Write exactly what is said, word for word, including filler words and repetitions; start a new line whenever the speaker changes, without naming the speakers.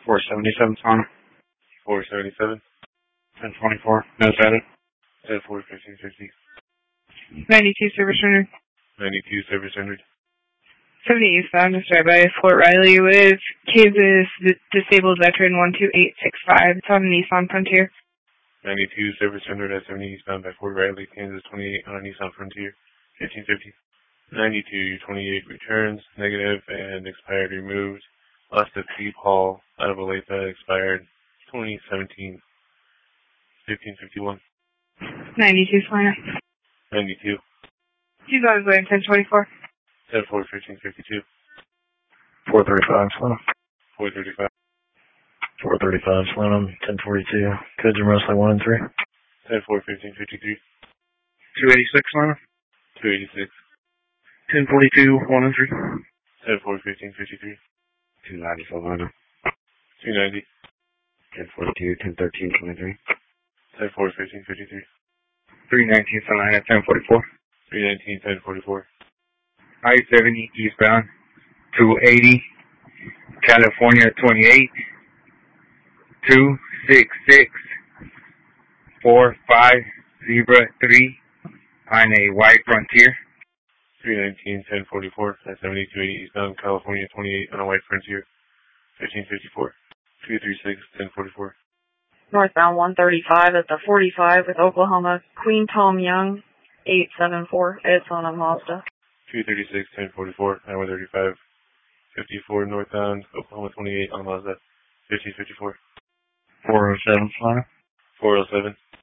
four seventy-seven, Sonic.
four seventy-seven.
ten twenty-four, no status.
ten four fifteen fifty.
ninety-two service rendered.
ninety-two service rendered.
seventy eastbound, described by Fort Riley with Kansas Disabled Veteran one two eight six five. It's on Nissan Frontier.
ninety-two service rendered at seventy eastbound by Fort Riley, Kansas twenty-eight on Nissan Frontier. fifteen fifty. ninety-two twenty-eight returns, negative and expired removed. Lost at Steve Hall, out of Olathe, expired twenty seventeen. fifteen fifty-one.
ninety-two Slider.
ninety-two.
She's on his way in ten twenty-four.
ten four fifteen fifty-two.
four thirty-five, Slim.
four thirty-five.
four thirty-five, Slim. ten forty-two. Codes are mostly one and three.
ten four fifteen fifty-three.
two eighty-six, Slim.
two eighty-six.
ten forty-two, one and three.
ten four fifteen fifty-three.
two ninety, Sylvana.
two ninety.
ten forty-two, ten thirteen, twenty-three.
ten four fifteen fifty-three.
three nineteen, Sylvana, ten forty-four.
three nineteen ten forty-four.
I seventy eastbound, two eighty, California twenty-eight, two six six, four five zebra three on a white Frontier.
three nineteen ten forty-four at seventy-two eighty eastbound, California twenty-eight on a white Frontier. fifteen fifty-four. two thirty-six ten forty-four.
Northbound one thirty-five at the forty-five with Oklahoma, Queen Tom Young, eight seven four. It's on a Mazda.
two thirty-six ten forty-four, Highway thirty-five. fifty-four northbound, Oklahoma twenty-eight on Mazda. fifteen fifty-four.
four oh seven, Slider.
four oh seven.